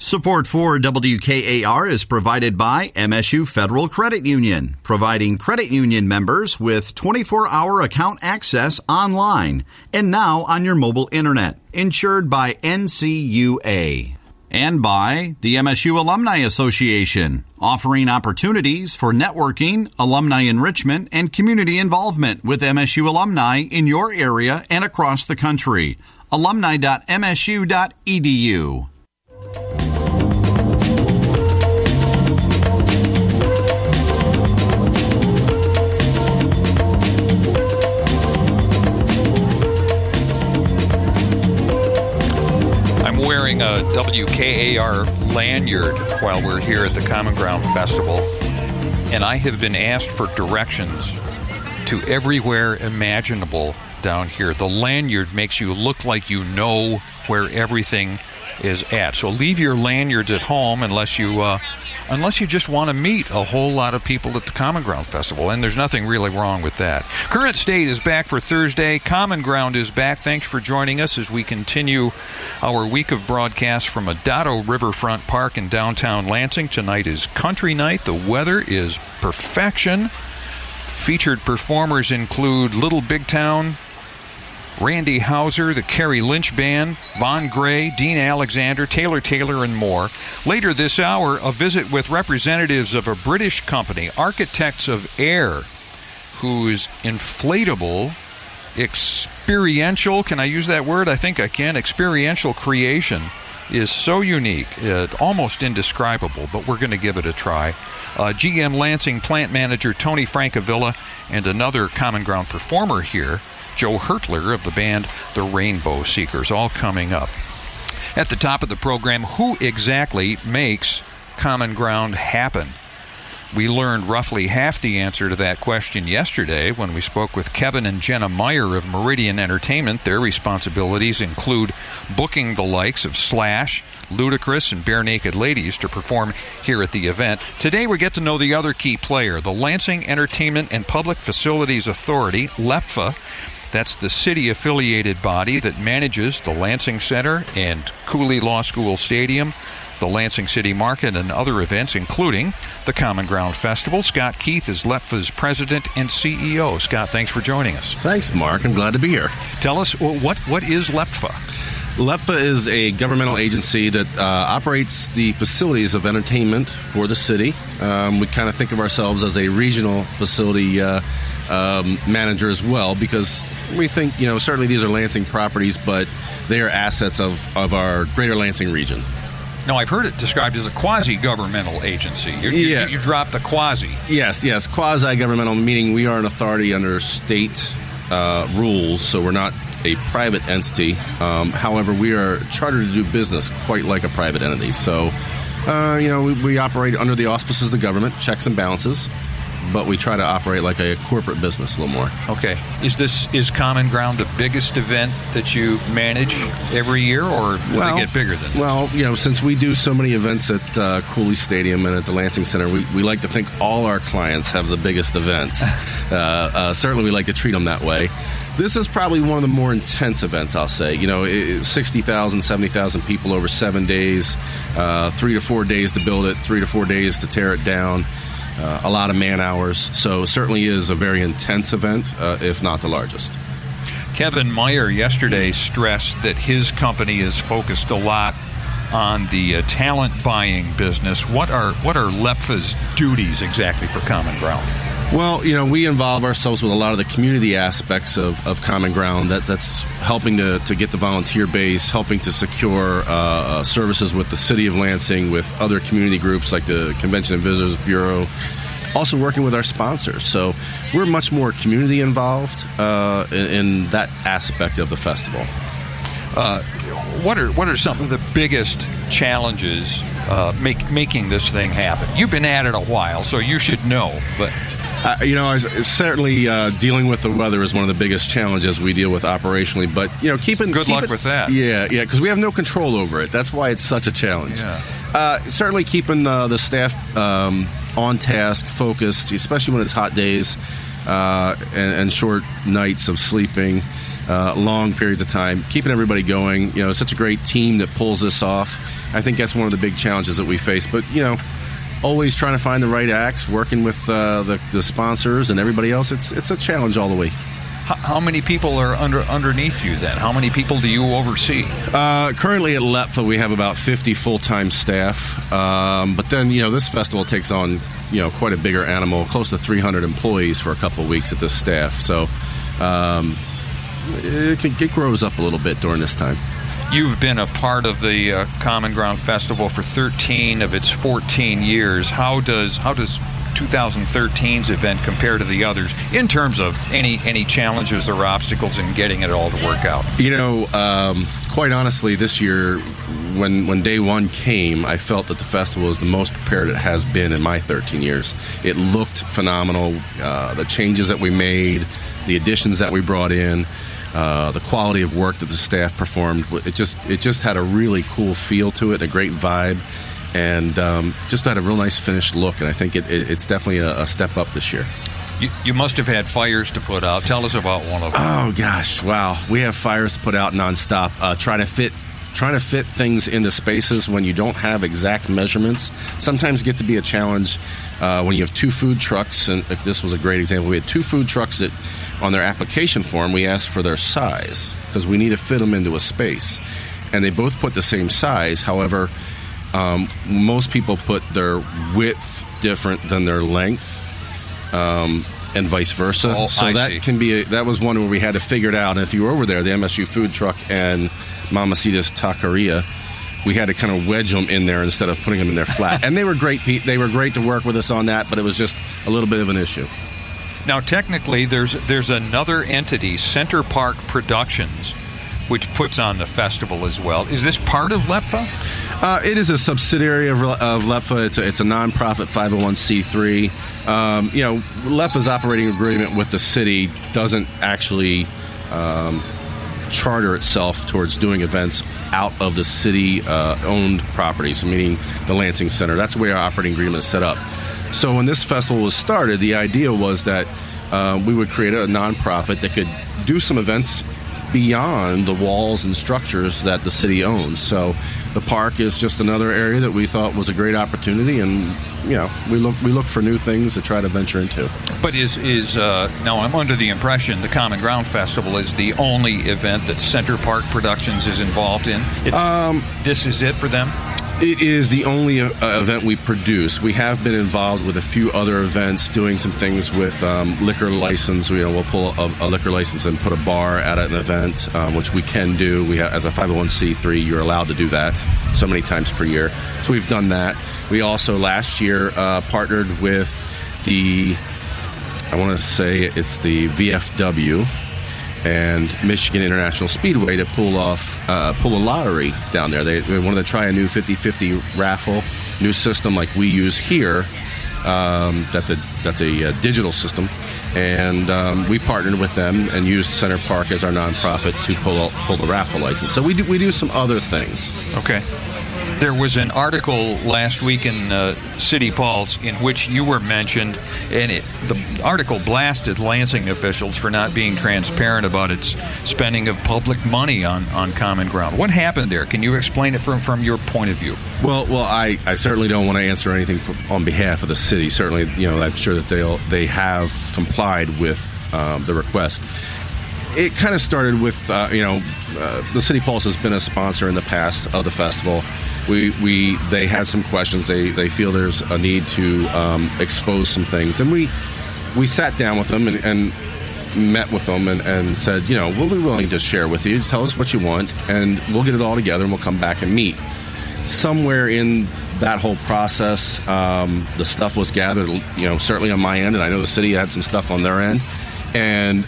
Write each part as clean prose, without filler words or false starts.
Support for WKAR is provided by MSU Federal Credit Union, providing credit union members with 24-hour account access online and now on your mobile internet, insured by NCUA. And by the MSU Alumni Association, offering opportunities for networking, alumni enrichment, and community involvement with MSU alumni in your area and across the country. alumni.msu.edu. Wearing a WKAR lanyard while we're here at the Common Ground Festival, and I have been asked for directions to everywhere imaginable down here. The lanyard makes you look like you know where everything is at. So leave your lanyards at home unless you just want to meet a whole lot of people at the Common Ground Festival, and there's nothing really wrong with that. Current State is back for Thursday. Common Ground is back. Thanks for joining us as we continue our week of broadcasts from Adado Riverfront Park in downtown Lansing. Tonight is country night. The weather is perfection. Featured performers include Little Big Town, Randy Hauser, the Kerry Lynch Band, Von Gray, Dean Alexander, Taylor Taylor, and more. Later this hour, a visit with representatives of a British company, Architects of Air, whose inflatable, experiential, can I use that word? I think I can. Experiential creation is so unique, almost indescribable, but we're going to give it a try. GM Lansing plant manager Tony Francavilla and another Common Ground performer here, Joe Hertler of the band The Rainbow Seekers, all coming up. At the top of the program, who exactly makes Common Ground happen? We learned roughly half the answer to that question yesterday when we spoke with Kevin and Jenna Meyer of Meridian Entertainment. Their responsibilities include booking the likes of Slash, Ludacris, and Bare Naked Ladies to perform here at the event. Today we get to know the other key player, the Lansing Entertainment and Public Facilities Authority, LEPFA. That's the city-affiliated body that manages the Lansing Center and Cooley Law School Stadium, the Lansing City Market, and other events, including the Common Ground Festival. Scott Keith is LEPFA's president and CEO. Scott, thanks for joining us. Thanks, Mark. I'm glad to be here. Tell us, what is LEPFA? LEPFA is a governmental agency that operates the facilities of entertainment for the city. We kind of think of ourselves as a regional facility manager as well, because we think, certainly these are Lansing properties, but they are assets of our greater Lansing region. Now, I've heard it described as a quasi-governmental agency. You dropped the quasi. Yes. Quasi-governmental, meaning we are an authority under state rules, so we're not a private entity. However, we are chartered to do business quite like a private entity. So, we operate under the auspices of the government, checks and balances, but we try to operate like a corporate business a little more. Okay. Is Common Ground the biggest event that you manage every year, or will they get bigger than this? Well, since we do so many events at Cooley Stadium and at the Lansing Center, we like to think all our clients have the biggest events. Certainly we like to treat them that way. This is probably one of the more intense events, I'll say. 60,000, 70,000 people over 7 days, 3 to 4 days to build it, 3 to 4 days to tear it down. A lot of man hours, so certainly is a very intense event, if not the largest. Kevin Meyer yesterday stressed that his company is focused a lot on the talent buying business. What are LEPFA's duties exactly for Common Ground? Well, we involve ourselves with a lot of the community aspects of Common Ground. That's helping to get the volunteer base, helping to secure services with the City of Lansing, with other community groups like the Convention and Visitors Bureau, also working with our sponsors. So we're much more community involved in that aspect of the festival. What are some of the biggest challenges making this thing happen? You've been at it a while, so you should know, but... certainly dealing with the weather is one of the biggest challenges we deal with operationally. But keeping good luck with that. Yeah, because we have no control over it. That's why it's such a challenge. Yeah. Certainly keeping the staff on task, focused, especially when it's hot days and short nights of sleeping, long periods of time. Keeping everybody going. Such a great team that pulls this off. I think that's one of the big challenges that we face. But, always trying to find the right acts, working with the sponsors and everybody else. It's a challenge all the way. How many people are underneath you then? How many people do you oversee? Currently at LEPFA, we have about 50 full-time staff. But then, this festival takes on, quite a bigger animal, close to 300 employees for a couple of weeks at this staff. So it grows up a little bit during this time. You've been a part of the Common Ground Festival for 13 of its 14 years. How does 2013's event compare to the others in terms of any challenges or obstacles in getting it all to work out? Quite honestly, this year, when day one came, I felt that the festival is the most prepared it has been in my 13 years. It looked phenomenal. The changes that we made, the additions that we brought in, the quality of work that the staff performed, it just had a really cool feel to it, a great vibe. And just had a real nice finished look, and I think it's definitely a step up this year. You must have had fires to put out. Tell us about one of them. Oh gosh, wow! We have fires to put out nonstop. Trying to fit things into spaces when you don't have exact measurements sometimes get to be a challenge. When you have two food trucks, and if this was a great example, we had two food trucks that on their application form we asked for their size because we need to fit them into a space, and they both put the same size. However, most people put their width different than their length, and vice versa. Oh, so that was one where we had to figure it out. And if you were over there, the MSU food truck and Mamacita's Taqueria, we had to kind of wedge them in there instead of putting them in there flat. And they were great. They were great to work with us on that, but it was just a little bit of an issue. Now, technically, there's another entity, Center Park Productions, which puts on the festival as well. Is this part of LEPFA? It is a subsidiary of LEPFA. It's a nonprofit 501c3. LEPFA's operating agreement with the city doesn't actually charter itself towards doing events out of the city-owned properties, meaning the Lansing Center. That's the way our operating agreement is set up. So when this festival was started, the idea was that we would create a nonprofit that could do some events beyond the walls and structures that the city owns. So the park is just another area that we thought was a great opportunity, and we look for new things to try to venture into. But now I'm under the impression the Common Ground Festival is the only event that Center Park Productions is involved in. This is it for them? It is the only event we produce. We have been involved with a few other events, doing some things with liquor license. We'll pull a liquor license and put a bar at an event, which we can do. As a 501c3, you're allowed to do that so many times per year. So we've done that. We also last year partnered with I want to say it's the VFW and Michigan International Speedway to pull a lottery down there. They wanted to try a new 50-50 raffle, new system like we use here. That's a digital system, and we partnered with them and used Center Park as our nonprofit to pull the raffle license. So we do some other things. Okay. There was an article last week in City Pulse in which you were mentioned, and the article blasted Lansing officials for not being transparent about its spending of public money on Common Ground. What happened there? Can you explain it from your point of view? Well, I certainly don't want to answer anything on behalf of the city. Certainly, I'm sure that they have complied with the request. It kind of started with, the City Pulse has been a sponsor in the past of the festival. They had some questions. They feel there's a need to expose some things, and we sat down with them and met with them and said, we'll be willing to share with you. Just tell us what you want, and we'll get it all together, and we'll come back and meet. Somewhere in that whole process, the stuff was gathered, certainly on my end, and I know the city had some stuff on their end, and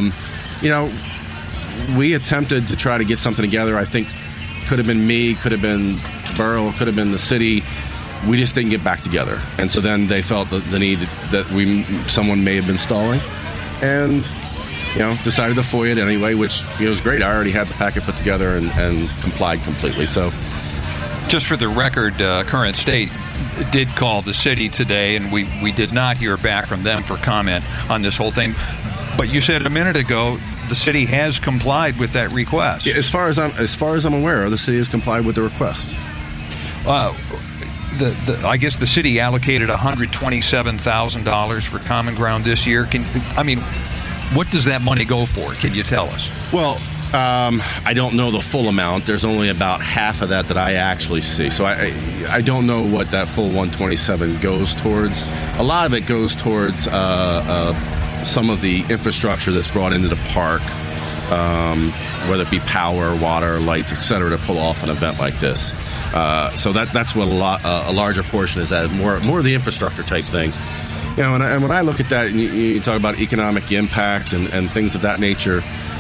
we attempted to try to get something together. I think could have been me, could have been Borough, could have been the city. We just didn't get back together, and so then they felt the need that someone may have been stalling, and decided to FOIA it anyway, which was great. I already had the packet put together and complied completely. So, just for the record, Current State did call the city today, and we did not hear back from them for comment on this whole thing. But you said a minute ago the city has complied with that request. Yeah, as far as I'm aware, the city has complied with the request. I guess the city allocated $127,000 for Common Ground this year. What does that money go for? Can you tell us? Well, I don't know the full amount. There's only about half of that I actually see. So I don't know what that full 127 goes towards. A lot of it goes towards some of the infrastructure that's brought into the park, whether it be power, water, lights, etc., to pull off an event like this. So that's what a larger portion is at, more of the infrastructure type thing. And when I look at that, and you talk about economic impact and things of that nature,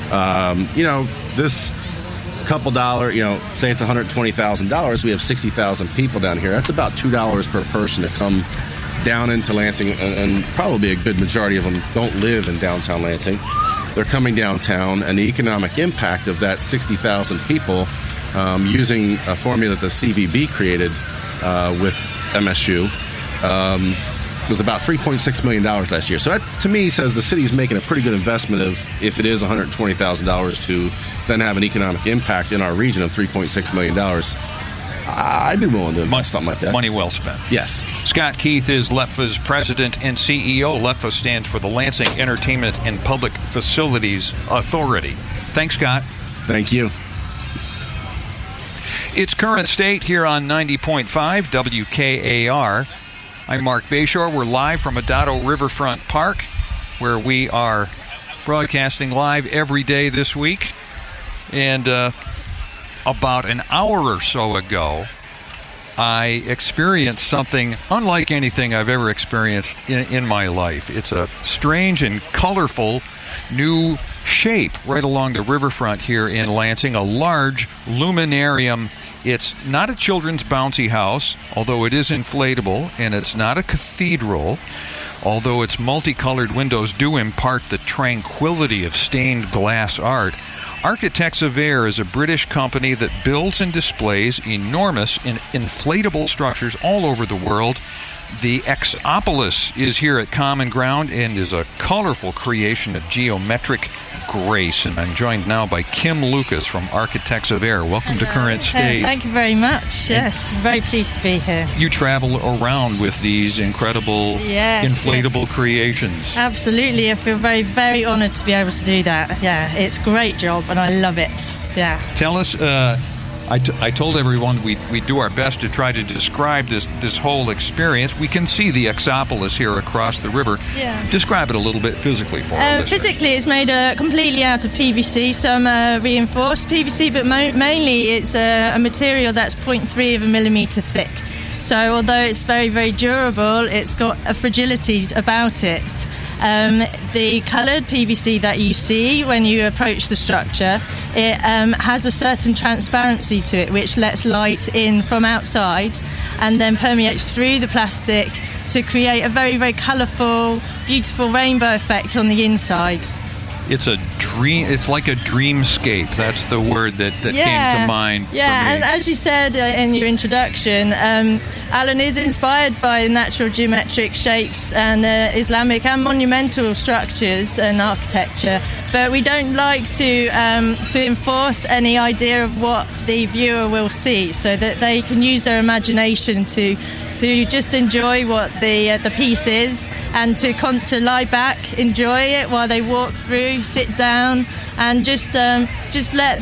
this couple dollar, say it's $120,000, we have 60,000 people down here. That's about $2 per person to come down into Lansing, and probably a good majority of them don't live in downtown Lansing. They're coming downtown, and the economic impact of that 60,000 people, using a formula that the CVB created with MSU, was about $3.6 million last year. So that, to me, says the city's making a pretty good investment if it is $120,000 to then have an economic impact in our region of $3.6 million. I'd be willing to invest something like that. Money well spent. Yes. Scott Keith is LEPFA's president and CEO. LEPFA stands for the Lansing Entertainment and Public Facilities Authority. Thanks, Scott. Thank you. It's Current State here on 90.5 WKAR. I'm Mark Bayshore. We're live from Adado Riverfront Park, where we are broadcasting live every day this week. And about an hour or so ago, I experienced something unlike anything I've ever experienced in my life. It's a strange and colorful new shape right along the riverfront here in Lansing, a large luminarium. It's not a children's bouncy house, although it is inflatable, and it's not a cathedral, although its multicolored windows do impart the tranquility of stained glass art. Architects of Air is a British company that builds and displays enormous inflatable structures all over the world. The Exopolis is here at Common Ground and is a colorful creation of geometric grace. And I'm joined now by Kim Lucas from Architects of Air. Welcome to Current State. Thank you very much. Yes, very pleased to be here. You travel around with these incredible inflatable creations. Absolutely. I feel very, very honored to be able to do that. Yeah, it's a great job and I love it. Yeah. Tell us, I told everyone we do our best to try to describe this whole experience. We can see the Exopolis here across the river. Yeah. Describe it a little bit physically for us. Physically, it's made completely out of PVC, some reinforced PVC, but mainly it's a material that's 0.3 of a millimetre thick. So although it's very, very durable, it's got a fragility about it. The coloured PVC that you see when you approach the structure, it has a certain transparency to it, which lets light in from outside and then permeates through the plastic to create a very, very colourful, beautiful rainbow effect on the inside. It's a dream. It's like a dreamscape. That's the word that came to mind. Yeah, for me. And as you said in your introduction, Alan is inspired by natural geometric shapes and Islamic and monumental structures and architecture. But we don't like to enforce any idea of what the viewer will see, so that they can use their imagination to just enjoy what the piece is, and to lie back, enjoy it while they walk through, sit down, and just let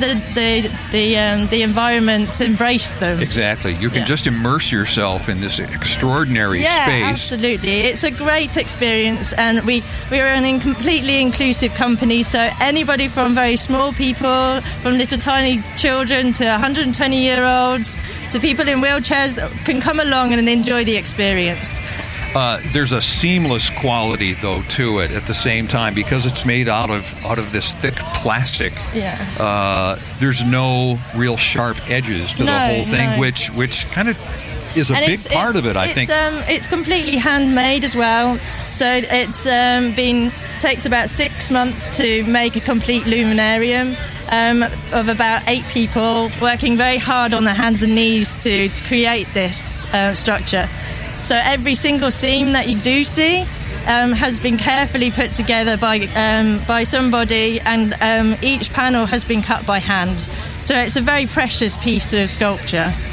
the environment embrace them. Exactly. You can just immerse yourself in this extraordinary space. Yeah, absolutely. It's a great experience, and we're a completely inclusive company, so anybody from very small people, from little tiny children to 120-year-olds, to people in wheelchairs can come along and enjoy the experience. There's a seamless quality, though, to it at the same time, because it's made out of this thick plastic. Yeah. There's no real sharp edges to the whole thing, which kind of is a big part of it, I think. It's completely handmade as well, so it's takes about 6 months to make a complete luminarium. Of about 8 people working very hard on their hands and knees to create this structure. So every single seam that you do see has been carefully put together by somebody, and each panel has been cut by hand. So it's a very precious piece of sculpture.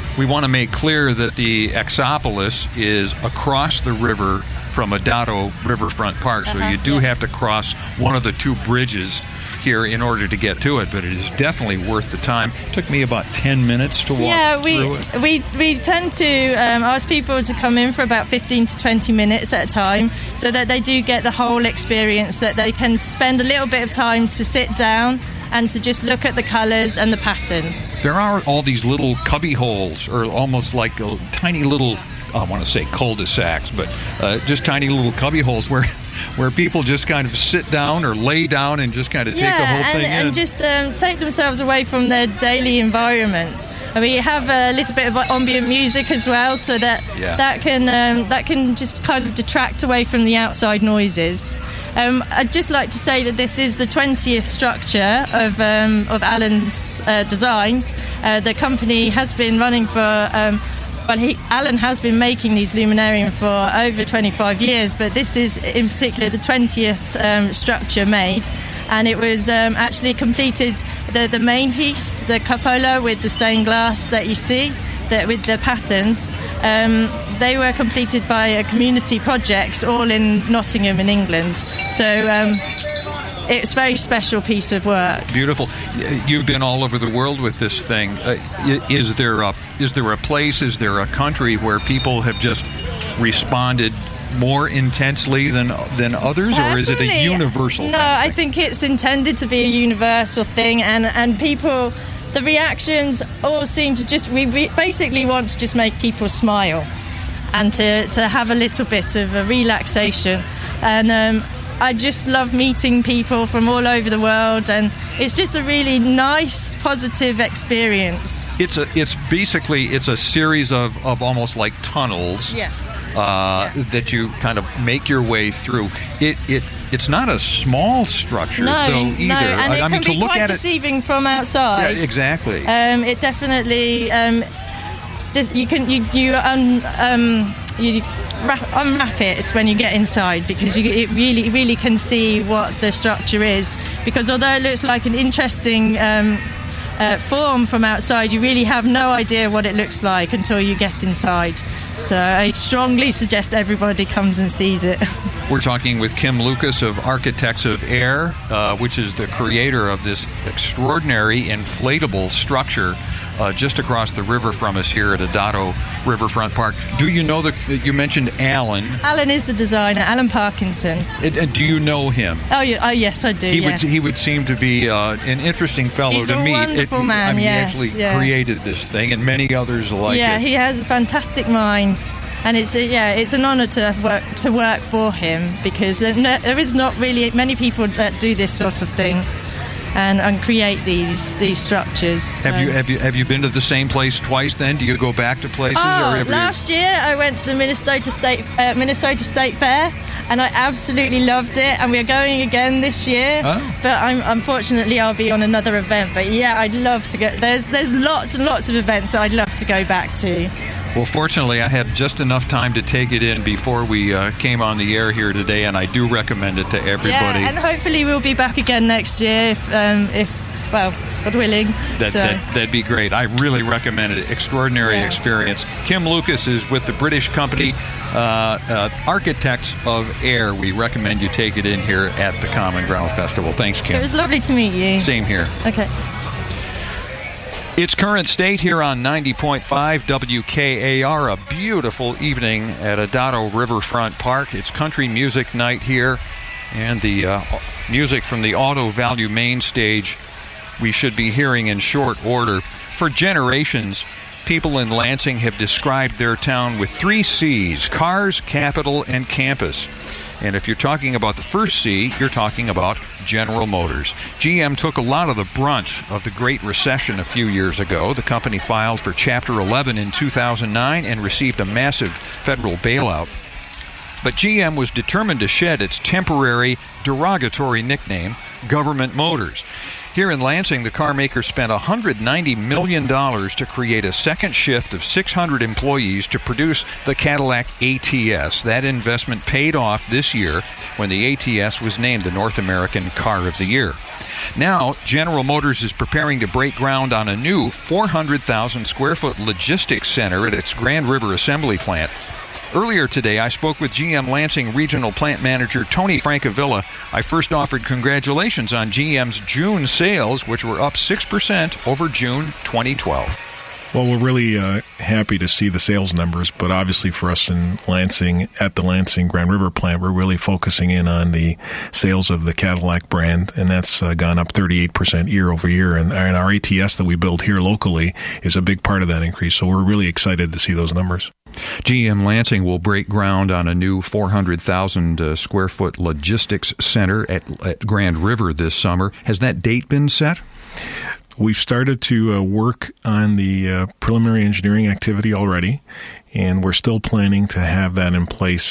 We want to make clear that the Exopolis is across the river from Adado Riverfront Park, so you do have to cross one of the two bridges here in order to get to it, but it is definitely worth the time. It took me about 10 minutes to walk through it. We tend to ask people to come in for about 15 to 20 minutes at a time so that they do get the whole experience, that they can spend a little bit of time to sit down and to just look at the colours and the patterns. There are all these little cubby holes, or almost like a tiny little, I want to say cul-de-sacs, but just tiny little cubby holes where people just kind of sit down or lay down and just kind of take the whole thing in. And just take themselves away from their daily environment. And we have a little bit of ambient music as well, so that that can just kind of detract away from the outside noises. I'd just like to say that this is the 20th structure of Alan's designs. The company has been running for... Alan has been making these luminarium for over 25 years, but this is in particular the 20th structure made, and it was actually completed, the main piece, the cupola with the stained glass that you see, with the patterns, they were completed by a community projects all in Nottingham in England. So it's a very special piece of work. Beautiful. You've been all over the world with this thing. Is there a place, is there a country where people have just responded more intensely than others, or is it a universal thing? I think it's intended to be a universal thing, and people, the reactions all seem to just, we basically want to just make people smile and to have a little bit of a relaxation. And I just love meeting people from all over the world, and it's just a really nice, positive experience. It's basically a series of almost like tunnels. Yes. That you kind of make your way through. It's not a small structure, though, either. No, and it can be quite deceiving from outside. Yeah, exactly. It definitely you unwrap it. It's when you get inside, because it really can see what the structure is. Because although it looks like an interesting form from outside, you really have no idea what it looks like until you get inside. So I strongly suggest everybody comes and sees it. We're talking with Kim Lucas of Architects of Air, which is the creator of this extraordinary inflatable structure just across the river from us here at Adado Riverfront Park. Do you know you mentioned Alan? Alan is the designer, Alan Parkinson. And do you know him? Oh, yes, I do. He would seem to be an interesting fellow to meet. He's a wonderful man. He actually created this thing, and many others like it. Yeah, he has a fantastic mind. And it's an honour to work for him, because there is not really many people that do this sort of thing and create these structures. So. Have you been to the same place twice? Then do you go back to places? Last year I went to the Minnesota State Fair, and I absolutely loved it. And we're going again this year. Oh. But unfortunately I'll be on another event. But yeah, I'd love to go. There's lots and lots of events that I'd love to go back to. Well, fortunately, I had just enough time to take it in before we came on the air here today, and I do recommend it to everybody. Yeah, and hopefully we'll be back again next year if God willing. That'd be great. I really recommend it. Extraordinary experience. Kim Lucas is with the British company Architects of Air. We recommend you take it in here at the Common Ground Festival. Thanks, Kim. It was lovely to meet you. Same here. Okay. It's Current State here on 90.5 WKAR. A beautiful evening at Adado Riverfront Park. It's country music night here, and the music from the Auto Value main stage we should be hearing in short order. For generations, people in Lansing have described their town with 3 C's: cars, capital, and campus. And if you're talking about the first C, you're talking about General Motors. GM took a lot of the brunt of the Great Recession a few years ago. The company filed for Chapter 11 in 2009 and received a massive federal bailout. But GM was determined to shed its temporary, derogatory nickname, Government Motors. Here in Lansing, the car maker spent $190 million to create a second shift of 600 employees to produce the Cadillac ATS. That investment paid off this year when the ATS was named the North American Car of the Year. Now, General Motors is preparing to break ground on a new 400,000 square foot logistics center at its Grand River assembly plant. Earlier today, I spoke with GM Lansing Regional Plant Manager Tony Francavilla. I first offered congratulations on GM's June sales, which were up 6% over June 2012. Well, we're really happy to see the sales numbers, but obviously for us in Lansing, at the Lansing Grand River plant, we're really focusing in on the sales of the Cadillac brand, and that's gone up 38% year over year. And our ATS that we build here locally is a big part of that increase, so we're really excited to see those numbers. GM Lansing will break ground on a new 400,000 square foot logistics center at Grand River this summer. Has that date been set? We've started to work on the preliminary engineering activity already, and we're still planning to have that in place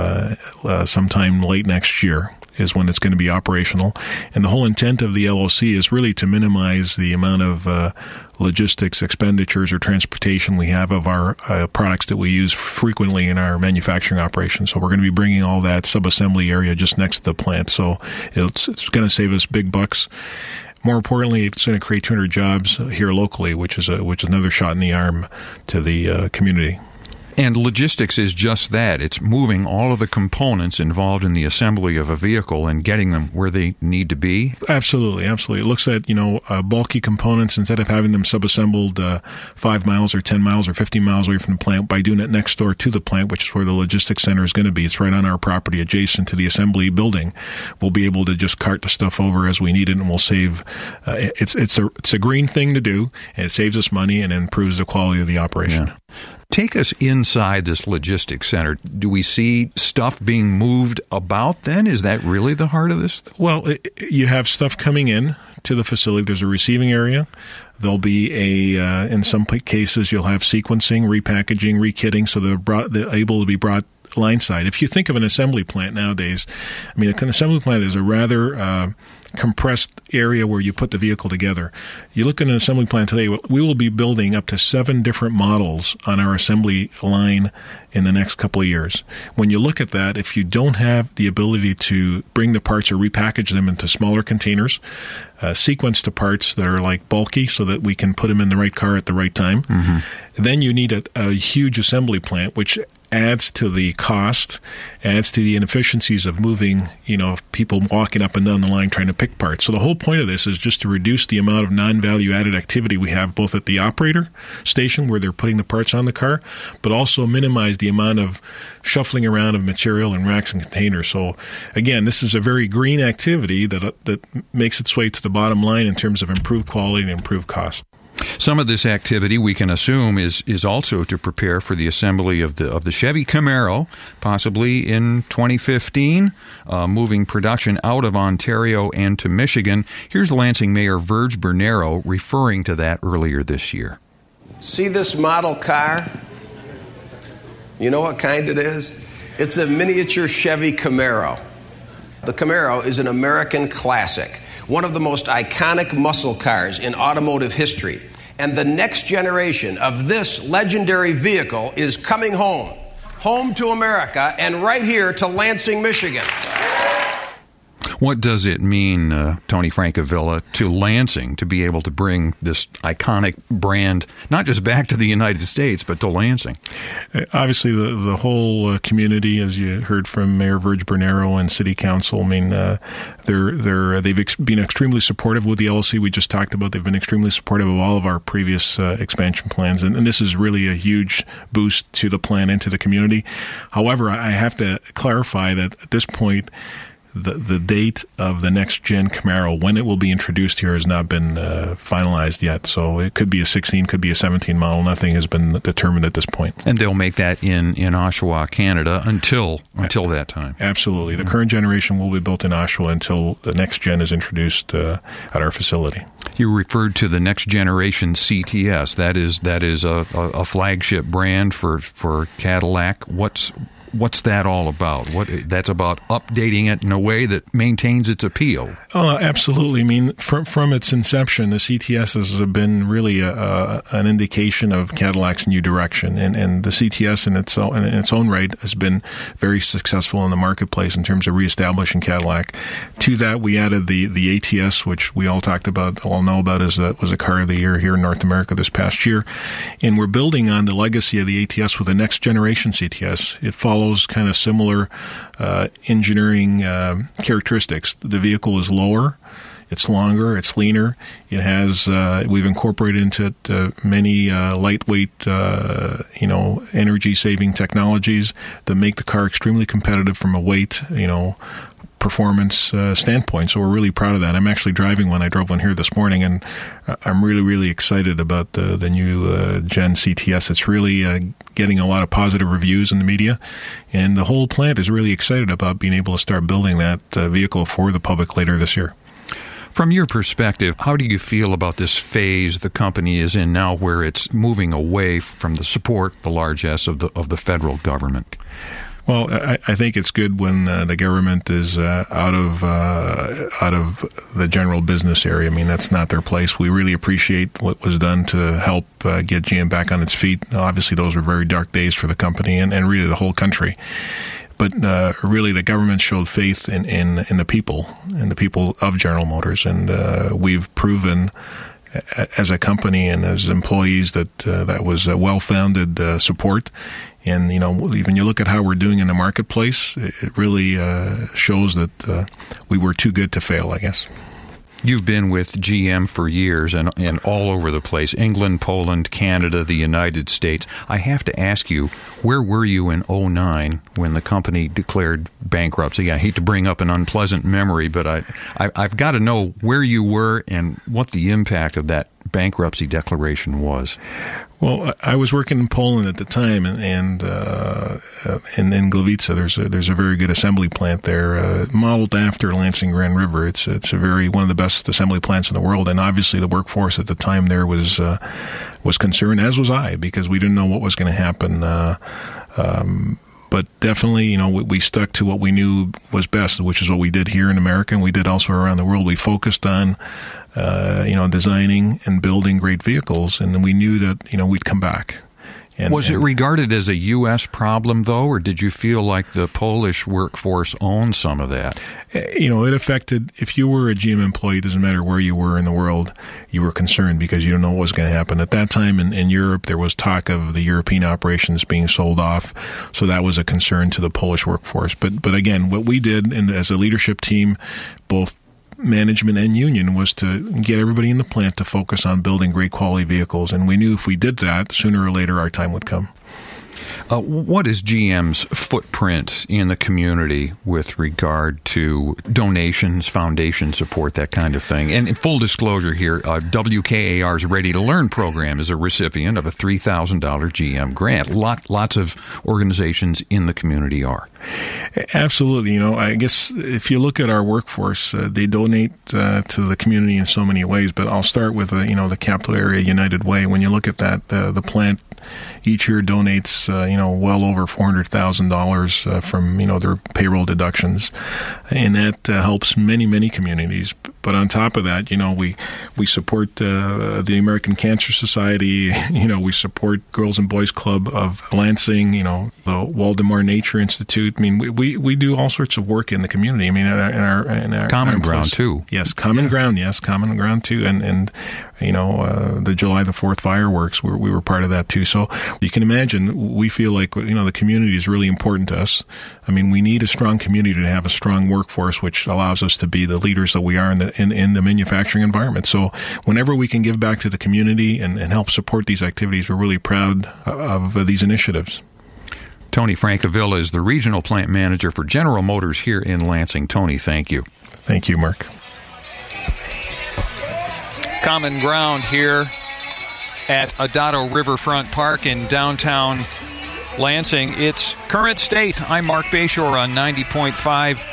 sometime late next year is when it's going to be operational. And the whole intent of the LOC is really to minimize the amount of logistics expenditures or transportation we have of our products that we use frequently in our manufacturing operations. So we're going to be bringing all that subassembly area just next to the plant. So it's going to save us big bucks. More importantly, it's going to create 200 jobs here locally, which is another shot in the arm to the community. And logistics is just that. It's moving all of the components involved in the assembly of a vehicle and getting them where they need to be. Absolutely, absolutely. It looks at, bulky components, instead of having them subassembled 5 miles or 10 miles or 15 miles away from the plant, by doing it next door to the plant, which is where the logistics center is going to be. It's right on our property adjacent to the assembly building. We'll be able to just cart the stuff over as we need it, and we'll save. It's a green thing to do, and it saves us money and improves the quality of the operation. Yeah. Take us inside this logistics center. Do we see stuff being moved about then? Is that really the heart of this? Well, you have stuff coming in to the facility. There's a receiving area. There'll be in some cases, you'll have sequencing, repackaging, rekitting, so they're able to be brought line side. If you think of an assembly plant nowadays, an assembly plant is a rather compressed area where you put the vehicle together. You look at an assembly plant today, we will be building up to 7 different models on our assembly line in the next couple of years. When you look at that, if you don't have the ability to bring the parts or repackage them into smaller containers, sequence the parts that are like bulky so that we can put them in the right car at the right time, then you need a huge assembly plant, which adds to the cost, adds to the inefficiencies of moving, people walking up and down the line trying to pick parts. So the whole point of this is just to reduce the amount of non-value added activity we have both at the operator station where they're putting the parts on the car, but also minimize the amount of shuffling around of material in racks and containers. So again, this is a very green activity that makes its way to the bottom line in terms of improved quality and improved cost. Some of this activity, we can assume, is also to prepare for the assembly of the Chevy Camaro, possibly in 2015, moving production out of Ontario and to Michigan. Here's Lansing Mayor Verge Bernero referring to that earlier this year. See this model car? You know what kind it is? It's a miniature Chevy Camaro. The Camaro is an American classic, one of the most iconic muscle cars in automotive history. And the next generation of this legendary vehicle is coming home to America, and right here to Lansing, Michigan. What does it mean, Tony Francavilla, to Lansing to be able to bring this iconic brand not just back to the United States, but to Lansing? Obviously, the whole community, as you heard from Mayor Verge Bernero and City Council, they've been extremely supportive with the LLC we just talked about. They've been extremely supportive of all of our previous expansion plans, and this is really a huge boost to the plan and to the community. However, I have to clarify that at this point, the date of the next-gen Camaro, when it will be introduced here, has not been finalized yet. So it could be a 16, could be a 17 model. Nothing has been determined at this point. And they'll make that in Oshawa, Canada, until that time. Absolutely. The current generation will be built in Oshawa until the next gen is introduced at our facility. You referred to the next generation CTS. That is a flagship brand for Cadillac. What's that all about? That's about updating it in a way that maintains its appeal. Oh, absolutely. I mean, from its inception, the CTS has been really an indication of Cadillac's new direction, and the CTS in its own right has been very successful in the marketplace in terms of reestablishing Cadillac. To that, we added the ATS, which we all know about was a car of the year here in North America this past year, and we're building on the legacy of the ATS with the next generation CTS. It follows kind of similar engineering characteristics. The vehicle is lower, it's longer, it's leaner. It has we've incorporated into it many lightweight, energy-saving technologies that make the car extremely competitive from a weight, performance standpoint. So we're really proud of that. I'm actually driving one. I drove one here this morning, and I'm really, really excited about the new Gen CTS. It's really getting a lot of positive reviews in the media, and the whole plant is really excited about being able to start building that vehicle for the public later this year. From your perspective, how do you feel about this phase the company is in now, where it's moving away from the support, the large S, of the federal government? Well, I think it's good when the government is out of the general business area. I mean, that's not their place. We really appreciate what was done to help get GM back on its feet. Obviously, those were very dark days for the company and really the whole country. But really, the government showed faith in the people of General Motors, and we've proven as a company and as employees that was a well-founded support. And, when you look at how we're doing in the marketplace, it really shows that we were too good to fail, I guess. You've been with GM for years and all over the place, England, Poland, Canada, the United States. I have to ask you, where were you in 2009 when the company declared bankruptcy? I hate to bring up an unpleasant memory, but I've got to know where you were and what the impact of that bankruptcy declaration was. Well, I was working in Poland at the time, and in Gliwice, there's a very good assembly plant there, modeled after Lansing Grand River. It's one of the best assembly plants in the world, and obviously the workforce at the time there was concerned, as was I, because we didn't know what was going to happen. But definitely, we stuck to what we knew was best, which is what we did here in America, and we did elsewhere around the world. We focused on designing and building great vehicles, and then we knew that, we'd come back. Was it regarded as a U.S. problem, though, or did you feel like the Polish workforce owned some of that? It affected, if you were a GM employee, it doesn't matter where you were in the world, you were concerned because you don't know what was going to happen. At that time in Europe, there was talk of the European operations being sold off, so that was a concern to the Polish workforce. But again, what we did as a leadership team, both management and union, was to get everybody in the plant to focus on building great quality vehicles. And we knew if we did that, sooner or later our time would come. What is GM's footprint in the community with regard to donations, foundation support, that kind of thing? And full disclosure here, WKAR's Ready to Learn program is a recipient of a $3,000 GM grant. Lots of organizations in the community are. Absolutely. I guess if you look at our workforce, they donate to the community in so many ways. But I'll start with the Capital Area United Way. When you look at that, the plant each year donates well over $400,000 from their payroll deductions, and that helps many communities. But on top of that, we support the American Cancer Society. We support Girls and Boys Club of Lansing. The Waldemar Nature Institute. I mean, we do all sorts of work in the community. I mean, in our Common Ground too. Yes, Common Ground. Yes, Common Ground too. And the July the 4th fireworks, we were part of that too. So you can imagine, we feel like the community is really important to us. I mean, we need a strong community to have a strong workforce, which allows us to be the leaders that we are in the manufacturing environment. So whenever we can give back to the community and help support these activities, we're really proud of these initiatives. Tony Francavilla is the regional plant manager for General Motors here in Lansing. Tony, thank you. Thank you, Mark. Common Ground here at Adado Riverfront Park in downtown Lansing. It's Current State. I'm Mark Bayshore on 90.5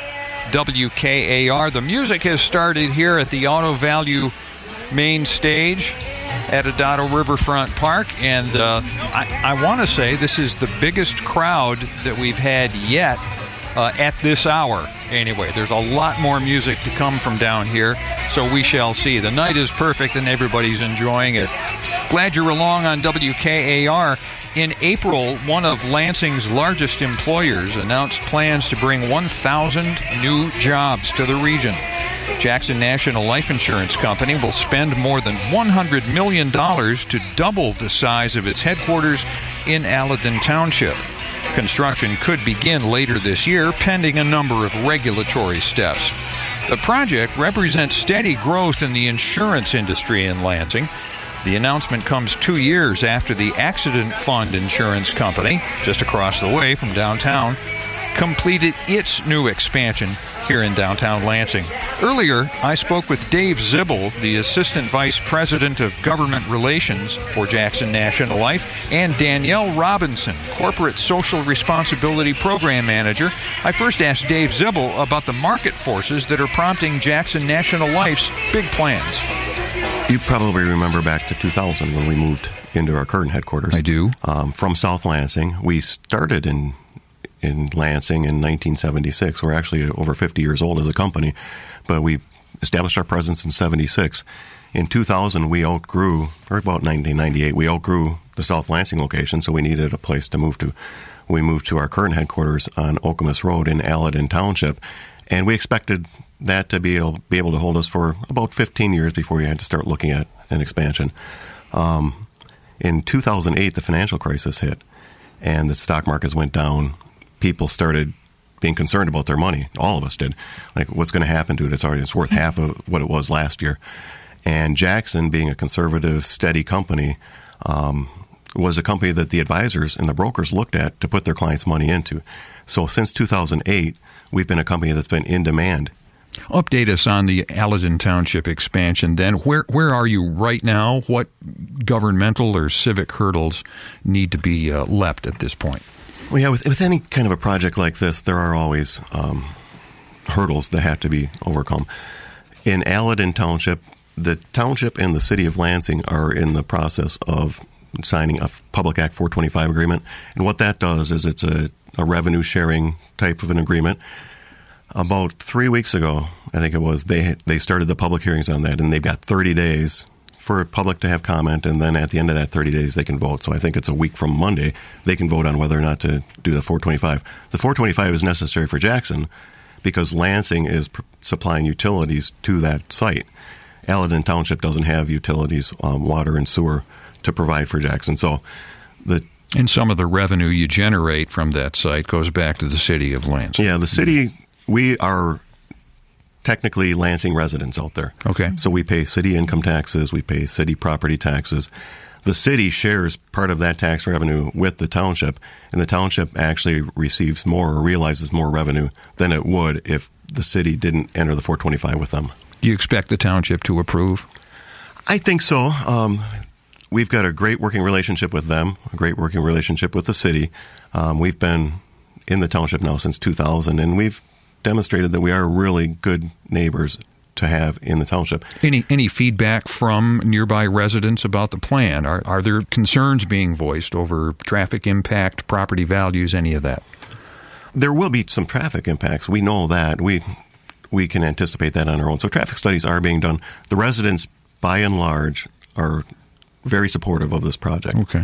WKAR. The music has started here at the Auto Value main stage. at Adado Riverfront Park, and I want to say this is the biggest crowd that we've had yet at this hour. Anyway, there's a lot more music to come from down here, so we shall see. The night is perfect, and everybody's enjoying it. Glad you're along on WKAR. In April, one of Lansing's largest employers announced plans to bring 1,000 new jobs to the region. Jackson National Life Insurance Company will spend more than $100 million to double the size of its headquarters in Alladin Township. Construction could begin later this year, pending a number of regulatory steps. The project represents steady growth in the insurance industry in Lansing. The announcement comes 2 years after the Accident Fund Insurance Company, just across the way from downtown, completed its new expansion here in downtown Lansing. Earlier, I spoke with Dave Zibel, the Assistant Vice President of Government Relations for Jackson National Life, and Danielle Robinson, Corporate Social Responsibility Program Manager. I first asked Dave Zibel about the market forces that are prompting Jackson National Life's big plans. You probably remember back to 2000 when we moved into our current headquarters. I do. From South Lansing. We started in Lansing in 1976. We're actually over 50 years old as a company, but we established our presence in 76. In 2000, we outgrew, or about 1998, we outgrew the South Lansing location, so we needed a place to move to. We moved to our current headquarters on Okemos Road in Alladin Township, and we expected that to be able to hold us for about 15 years before we had to start looking at an expansion. In 2008, the financial crisis hit, and the stock markets went down. People started being concerned about their money. All of us did. Like, what's going to happen to it? It's worth half of what it was last year. And Jackson, being a conservative, steady company, was a company that the advisors and the brokers looked at to put their clients' money into. So since 2008, we've been a company that's been in demand. Update us on the Alladin Township expansion then. Where are you right now? What governmental or civic hurdles need to be leapt at this point? Well, yeah, with any kind of a project like this, there are always hurdles that have to be overcome. In Alladin Township, the township and the city of Lansing are in the process of signing a Public Act 425 agreement. And what that does is it's a revenue sharing type of an agreement. About 3 weeks ago, I think it was, they started the public hearings on that, and they've got 30 days for public to have comment, and then at the end of that 30 days, they can vote. So I think it's a week from Monday, they can vote on whether or not to do the 425. The 425 is necessary for Jackson because Lansing is supplying utilities to that site. Alladin Township doesn't have utilities, water and sewer, to provide for Jackson. So and some of the revenue you generate from that site goes back to the city of Lansing. Yeah, the city, we are technically Lansing residents out there. Okay. So we pay city income taxes, we pay city property taxes. The city shares part of that tax revenue with the township, and the township actually receives more or realizes more revenue than it would if the city didn't enter the 425 with them. Do you expect the township to approve? I think so. We've got a great working relationship with them, a great working relationship with the city. We've been in the township now since 2000, and we've demonstrated that we are really good neighbors to have in the township. Any feedback from nearby residents about the plan? Are there concerns being voiced over traffic impact, property values, any of that? There will be some traffic impacts. We know that. We can anticipate that on our own. So traffic studies are being done. The residents, by and large, are very supportive of this project. Okay.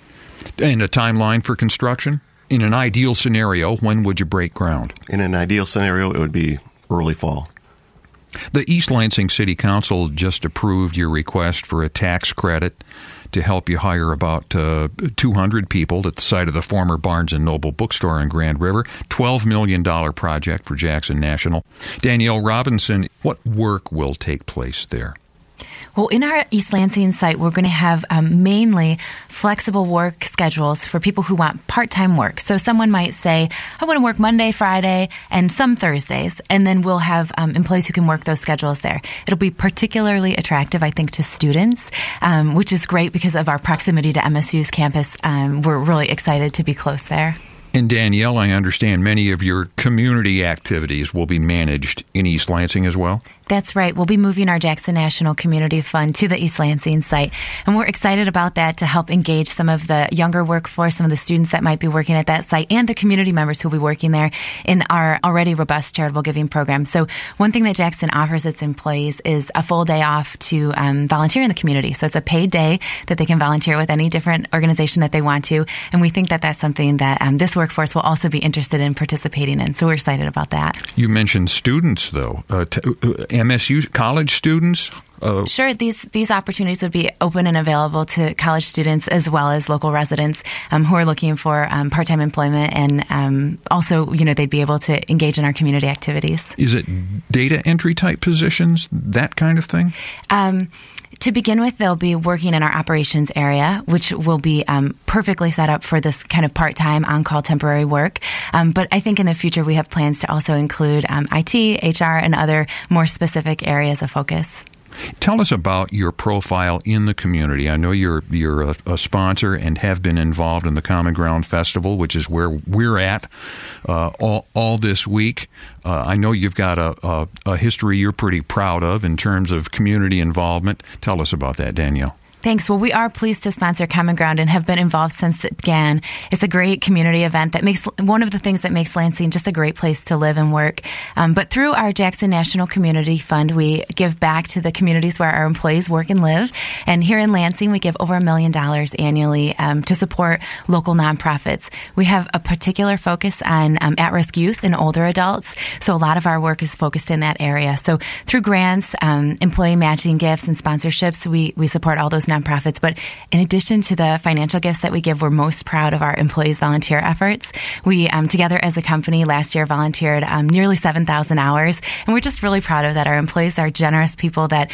And a timeline for construction? In an ideal scenario, when would you break ground? In an ideal scenario, it would be early fall. The East Lansing City Council just approved your request for a tax credit to help you hire about 200 people at the site of the former Barnes & Noble bookstore in Grand River. $12 million project for Jackson National. Danielle Robinson, what work will take place there? Well, in our East Lansing site, we're going to have mainly flexible work schedules for people who want part-time work. So someone might say, I want to work Monday, Friday, and some Thursdays. And then we'll have employees who can work those schedules there. It'll be particularly attractive, I think, to students, which is great because of our proximity to MSU's campus. We're really excited to be close there. And Danielle, I understand many of your community activities will be managed in East Lansing as well? That's right. We'll be moving our Jackson National Community Fund to the East Lansing site. And we're excited about that to help engage some of the younger workforce, some of the students that might be working at that site, and the community members who will be working there in our already robust charitable giving program. So one thing that Jackson offers its employees is a full day off to volunteer in the community. So it's a paid day that they can volunteer with any different organization that they want to. And we think that that's something that this workforce will also be interested in participating in. So we're excited about that. You mentioned students, though. MSU college students? Sure. These opportunities would be open and available to college students as well as local residents who are looking for part-time employment, and also, they'd be able to engage in our community activities. Is it data entry type positions, that kind of thing? To begin with, they'll be working in our operations area, which will be perfectly set up for this kind of part-time, on-call temporary work. But I think in the future we have plans to also include IT, HR, and other more specific areas of focus. Tell us about your profile in the community. I know you're a sponsor and have been involved in the Common Ground Festival, which is where we're at all this week. I know you've got a history you're pretty proud of in terms of community involvement. Tell us about that, Danielle. Thanks. Well, we are pleased to sponsor Common Ground and have been involved since it began. It's a great community event that makes one of the things that makes Lansing just a great place to live and work. But through our Jackson National Community Fund, we give back to the communities where our employees work and live. And here in Lansing, we give over $1 million annually to support local nonprofits. We have a particular focus on at-risk youth and older adults. So a lot of our work is focused in that area. So through grants, employee matching gifts, and sponsorships, we support all those nonprofits. But in addition to the financial gifts that we give, we're most proud of our employees' volunteer efforts. We, together as a company, last year volunteered nearly 7,000 hours. And we're just really proud of that. Our employees are generous people that,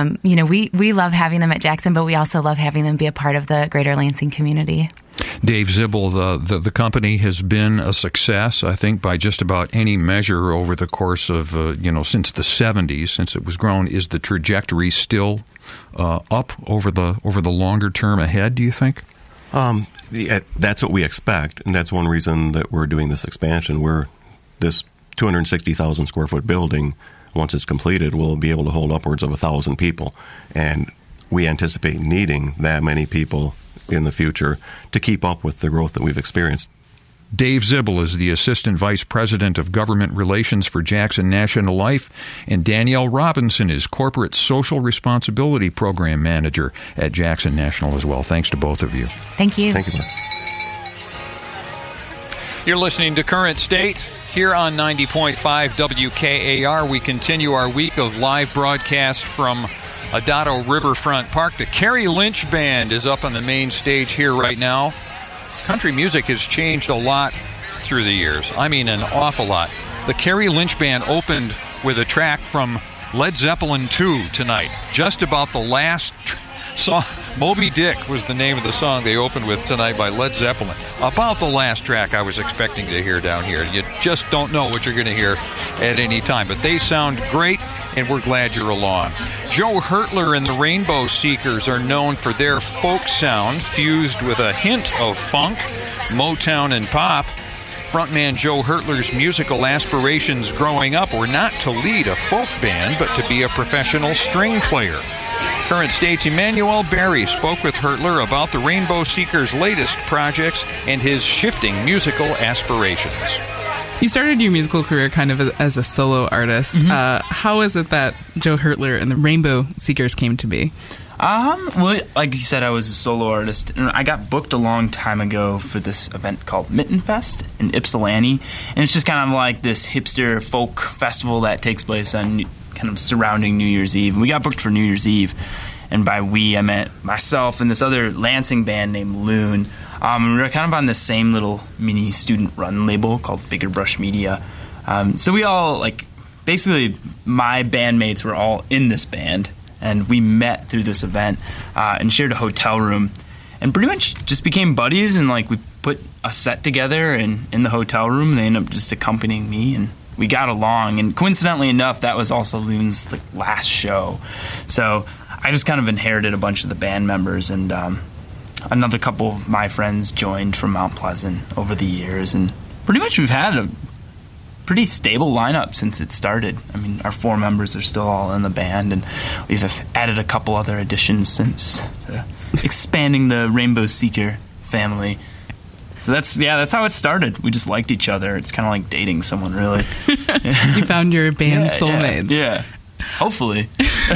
we love having them at Jackson, but we also love having them be a part of the greater Lansing community. Dave Zibel, the company has been a success, I think, by just about any measure over the course of, since the 70s, since it was grown. Is the trajectory still up over the longer term ahead, do you think? That's what we expect, and that's one reason that we're doing this expansion. This 260,000 square foot building, once it's completed, will be able to hold upwards of 1,000 people, and we anticipate needing that many people in the future to keep up with the growth that we've experienced. Dave Zibel is the Assistant Vice President of Government Relations for Jackson National Life, and Danielle Robinson is Corporate Social Responsibility Program Manager at Jackson National as well. Thanks to both of you. Thank you. Thank you, Mark. You're listening to Current State here on 90.5 WKAR. We continue our week of live broadcast from Adado Riverfront Park. The Kerry Lynch Band is up on the main stage here right now. Country music has changed a lot through the years. I mean, an awful lot. The Kerry Lynch Band opened with a track from Led Zeppelin 2 tonight. Just about the last song. Moby Dick was the name of the song they opened with tonight by Led Zeppelin. About the last track I was expecting to hear down here. You just don't know what you're going to hear at any time. But they sound great, and we're glad you're along. Joe Hertler and the Rainbow Seekers are known for their folk sound, fused with a hint of funk, Motown, and pop. Frontman Joe Hertler's musical aspirations growing up were not to lead a folk band, but to be a professional string player. Current State's Emmanuel Barry spoke with Hertler about the Rainbow Seekers' latest projects and his shifting musical aspirations. You started your musical career kind of as a solo artist. Mm-hmm. How is it that Joe Hertler and the Rainbow Seekers came to be? Well, like you said, I was a solo artist, and I got booked a long time ago for this event called Mitten Fest in Ypsilanti, and it's just kind of like this hipster folk festival that takes place on kind of surrounding New Year's Eve. And we got booked for New Year's Eve, and by we, I meant myself and this other Lansing band named Loon. We were kind of on the same little mini student-run label called Bigger Brush Media. So we all, basically my bandmates were all in this band, and we met through this event and shared a hotel room and pretty much just became buddies, and we put a set together in the hotel room. They ended up just accompanying me, and we got along. And coincidentally enough, that was also Loon's last show. So I just kind of inherited a bunch of the band members, and another couple of my friends joined from Mount Pleasant over the years, and pretty much we've had a pretty stable lineup since it started. I mean, our 4 members are still all in the band, and we've added a couple other additions since expanding the Rainbow Seeker family. So that's how it started. We just liked each other. It's kind of like dating someone, really. You found your band soulmates. Yeah. Hopefully.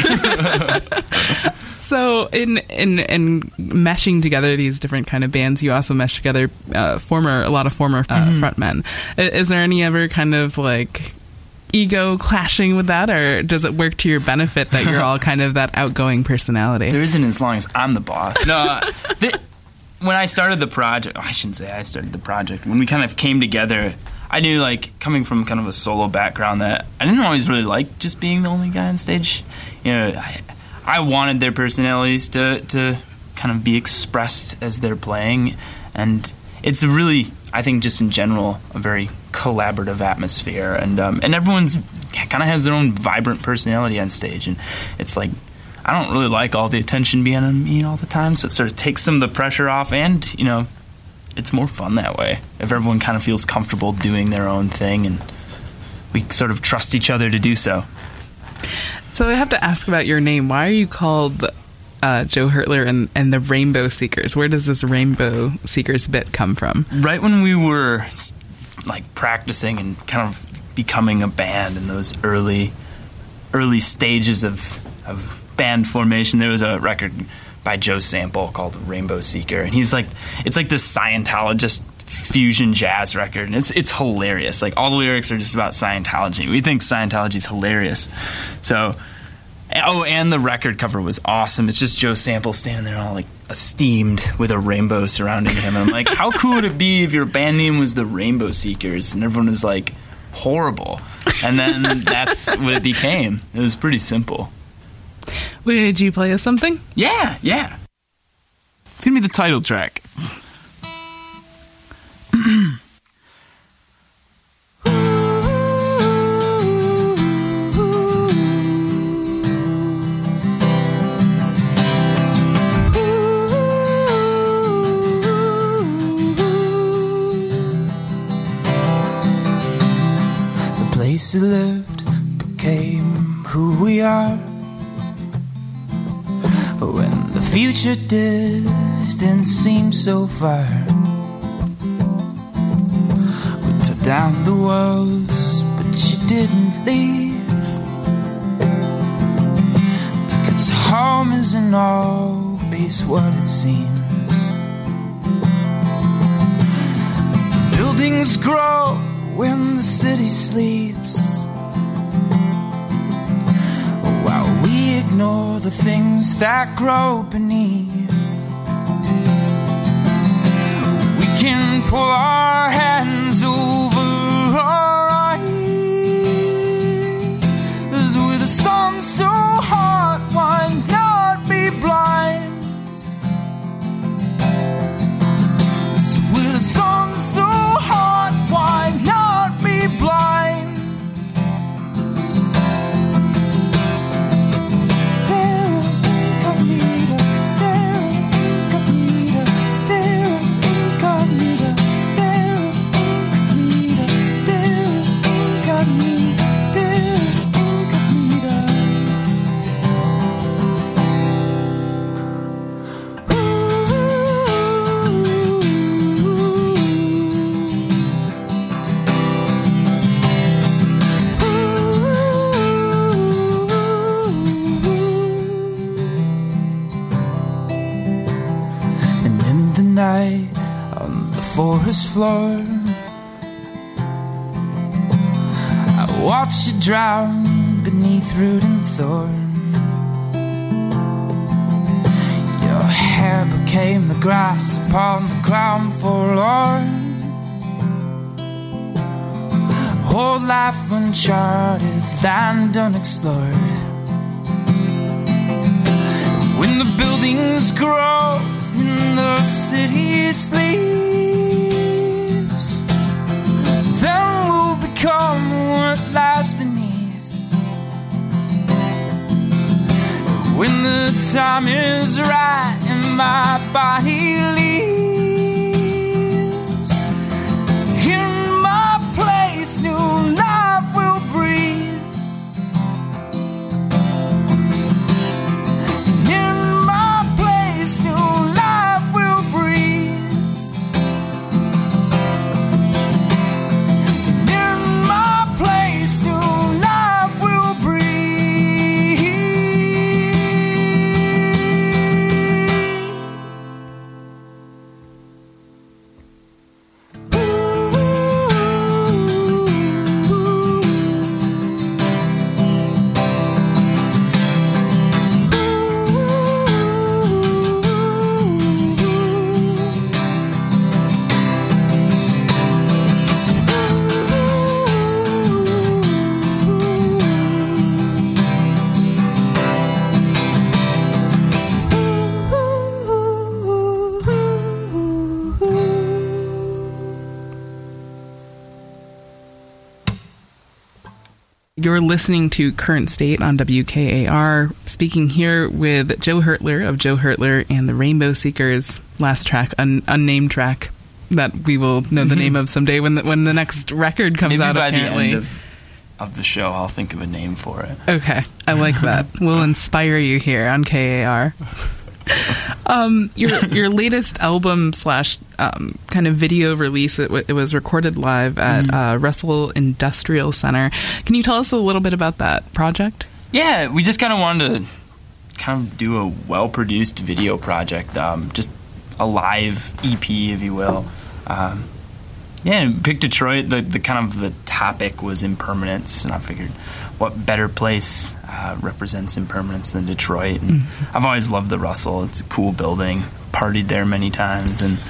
So in meshing together these different kind of bands, you also mesh together a lot of former frontmen. Is there any ever kind of like ego clashing with that, or does it work to your benefit that you're all kind of that outgoing personality? There isn't, as long as I'm the boss. No, when I started the project, I shouldn't say I started the project. When we kind of came together, I knew, like, coming from kind of a solo background, that I didn't always really like just being the only guy on stage. You know, I wanted their personalities to kind of be expressed as they're playing, and it's a really, I think, just in general, a very collaborative atmosphere, and everyone's kind of has their own vibrant personality on stage, and it's like, I don't really like all the attention being on me all the time, so it sort of takes some of the pressure off, and, you know, it's more fun that way if everyone kind of feels comfortable doing their own thing, and we sort of trust each other to do so. So I have to ask about your name. Why are you called Joe Hurtler and the Rainbow Seekers? Where does this Rainbow Seekers bit come from? Right when we were like practicing and kind of becoming a band in those early stages of band formation, there was a record by Joe Sample called Rainbow Seeker, and he's like, it's like this Scientologist fusion jazz record, and it's hilarious. Like, all the lyrics are just about Scientology. We think Scientology's hilarious. So, and the record cover was awesome. It's just Joe Sample standing there all like esteemed with a rainbow surrounding him. And I'm like, how cool would it be if your band name was the Rainbow Seekers? And everyone was like, horrible. And then that's what it became. It was pretty simple. Would you play us something? Yeah. It's gonna be the title track. The place we lived became who we are. When the future didn't seem so far, we took down the walls, but you didn't leave, because home isn't always what it seems. Buildings grow when the city sleeps, while we ignore the things that grow beneath. We can pull our hands over our eyes, as with the sun so hot, why not be blind? So with the sun so hot, why not be blind? On the forest floor, I watched you drown beneath root and thorn. Your hair became the grass upon the ground forlorn. Whole life uncharted, land unexplored. When the buildings grow and the city sleeps, then we'll become what lies beneath. When the time is right and my body leaves. In my place, new life will breathe. In my place, new life will breathe. In my place, new life will breathe. You're listening to Current State on WKAR. Speaking here with Joe Hertler of Joe Hertler and the Rainbow Seekers. Last track, unnamed track that we will know the name of someday when the next record comes Maybe out. by Apparently, the end of the show, I'll think of a name for it. Okay, I like that. We'll inspire you here on KAR. Your latest album / kind of video release, it was recorded live at Russell Industrial Center. Can you tell us a little bit about that project? Yeah, we just kind of wanted to kind of do a well-produced video project, just a live EP, if you will. Pick Detroit. The kind of the topic was impermanence, and I figured what better place represents impermanence than Detroit. And I've always loved the Russell. It's a cool building. Partied there many times, and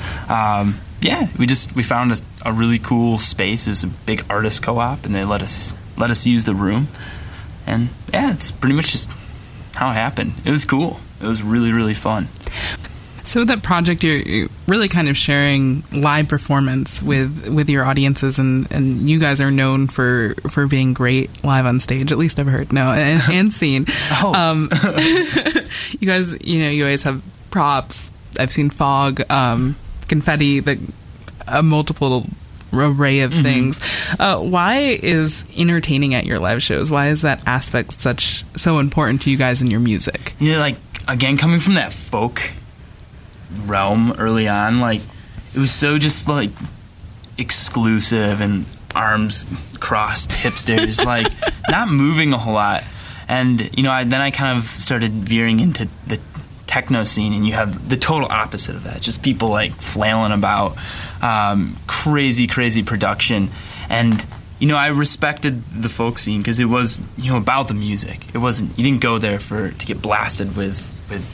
we found a really cool space. It was a big artist co-op, and they let us use the room. And yeah, it's pretty much just how it happened. It was cool. It was really, really fun. So with that project, you're really kind of sharing live performance with your audiences, and you guys are known for being great live on stage. At least I've heard. No, and seen. You guys, you always have props. I've seen fog, confetti, a multiple array of things. Why is entertaining at your live shows? Why is that aspect so important to you guys in your music? Like, again, coming from that folk realm early on, like, it was so just like exclusive and arms crossed hipsters, like not moving a whole lot. And then I kind of started veering into the techno scene, and you have the total opposite of that, just people like flailing about, crazy production. And I respected the folk scene because it was about the music. It wasn't, you didn't go there to get blasted with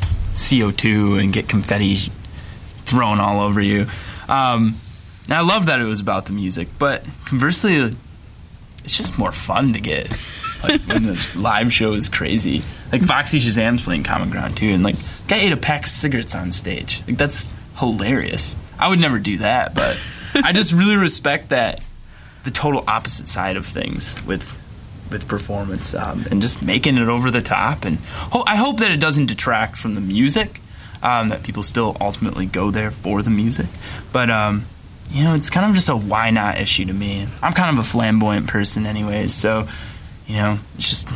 CO2 and get confetti thrown all over you. And I love that it was about the music, but conversely, it's just more fun to get like when the live show is crazy. Like Foxy Shazam's playing Common Ground too, and like guy ate a pack of cigarettes on stage. Like that's hilarious. I would never do that, but I just really respect that, the total opposite side of things with performance, and just making it over the top. And I hope that it doesn't detract from the music, that people still ultimately go there for the music. But it's kind of just a why not issue to me. I'm kind of a flamboyant person anyways, so it's just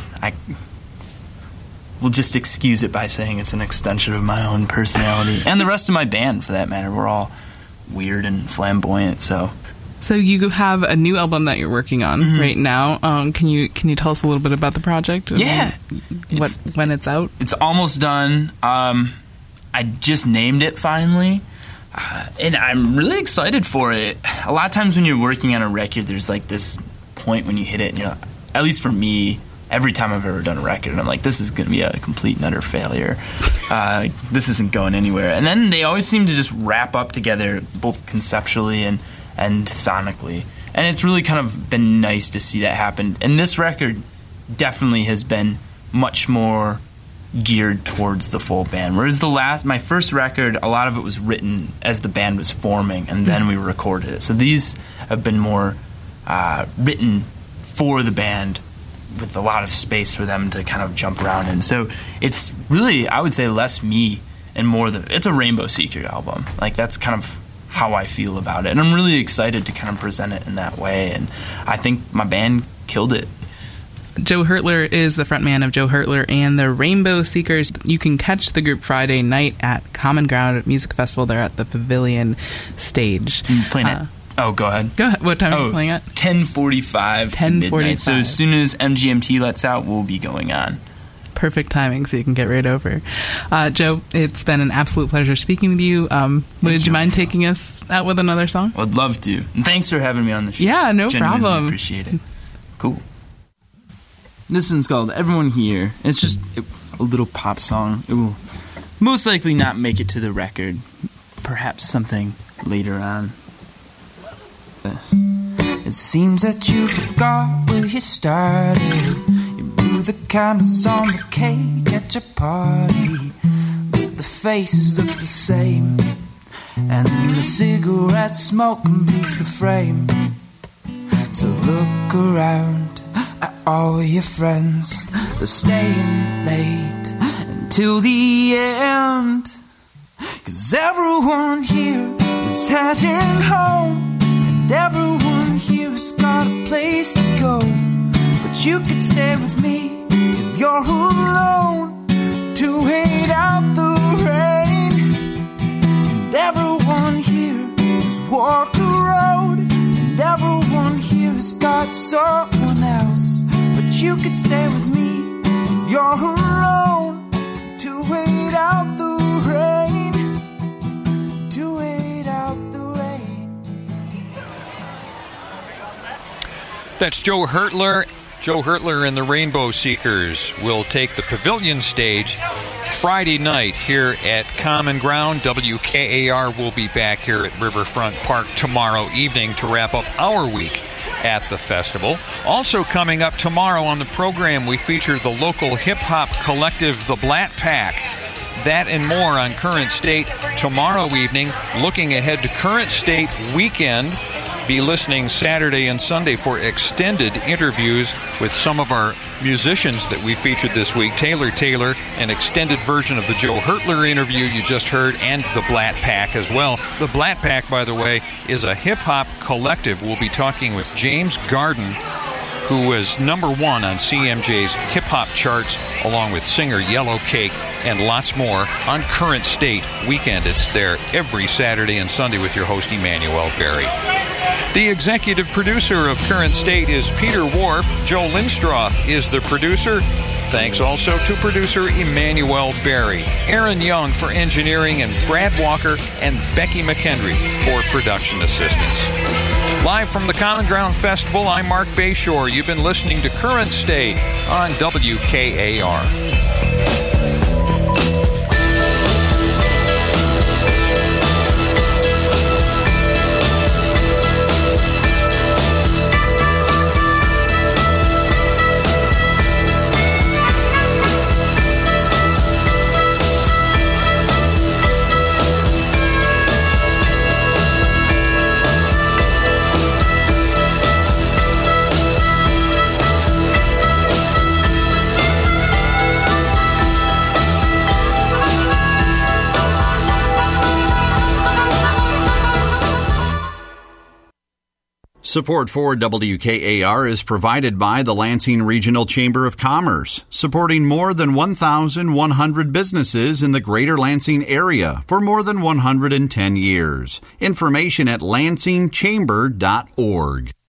we'll just excuse it by saying it's an extension of my own personality, and the rest of my band for that matter. We're all weird and flamboyant. So you have a new album that you're working on right now. Can you tell us a little bit about the project? Yeah. When it's out? It's almost done. I just named it finally, and I'm really excited for it. A lot of times when you're working on a record, there's like this point when you hit it, and you're like, at least for me, every time I've ever done a record, I'm like, this is going to be a complete and utter failure. This isn't going anywhere. And then they always seem to just wrap up together, both conceptually and sonically. And it's really kind of been nice to see that happen. And this record definitely has been much more geared towards the full band. Whereas my first record, a lot of it was written as the band was forming, and then we recorded it. So these have been more written for the band, with a lot of space for them to kind of jump around in. So it's really, I would say, less me and more it's a Rainbow Seeker album. Like, that's kind of how I feel about it, and I'm really excited to kind of present it in that way, and I think my band killed it. Joe Hertler is the frontman of Joe Hertler and the Rainbow Seekers. You can catch the group Friday night at Common Ground Music Festival. They're at the Pavilion stage. Playing it. Oh, go ahead. Go ahead. What time are you playing at? 10:45 to midnight. So as soon as MGMT lets out, we'll be going on. Perfect timing, so you can get right over. Joe, it's been an absolute pleasure speaking with you. Would you mind taking us out with another song? I'd love to. And thanks for having me on the show. Yeah, no Genuinely problem. Appreciate it. Cool. This one's called Everyone Here. It's just a little pop song. It will most likely not make it to the record. Perhaps something later on. It seems that you forgot where you started. You blew the candles on the cake at your party, but the faces look the same, and the cigarette smoke completes the frame. So look around at all your friends. They're staying late until the end, 'cause everyone here is heading home, and everyone here's got a place to go. But you can stay with me if you're alone to wait out the rain. And everyone here has walked the road, and everyone here has got someone else. But you can stay with me if you're alone to wait out the rain, to wait out the rain. That's Joe Hertler. Joe Hertler and the Rainbow Seekers will take the Pavilion stage Friday night here at Common Ground. WKAR will be back here at Riverfront Park tomorrow evening to wrap up our week at the festival. Also coming up tomorrow on the program, we feature the local hip-hop collective, The Blatt Pack. That and more on Current State tomorrow evening. Looking ahead to Current State weekend, be listening Saturday and Sunday for extended interviews with some of our musicians that we featured this week. Taylor, an extended version of the Joe Hertler interview you just heard, and the Blatt Pack as well. The Blatt Pack, by the way, is a hip-hop collective. We'll be talking with James Garden, who was #1 on CMJ's hip-hop charts, along with singer Yellow Cake, and lots more on Current State weekend. It's there every Saturday and Sunday with your host, Emmanuel Berry. The executive producer of Current State is Peter Wharf. Joe Lindstroth is the producer. Thanks also to producer Emmanuel Berry, Aaron Young for engineering, and Brad Walker and Becky McHenry for production assistance. Live from the Common Ground Festival, I'm Mark Bayshore. You've been listening to Current State on WKAR. Support for WKAR is provided by the Lansing Regional Chamber of Commerce, supporting more than 1,100 businesses in the greater Lansing area for more than 110 years. Information at lansingchamber.org.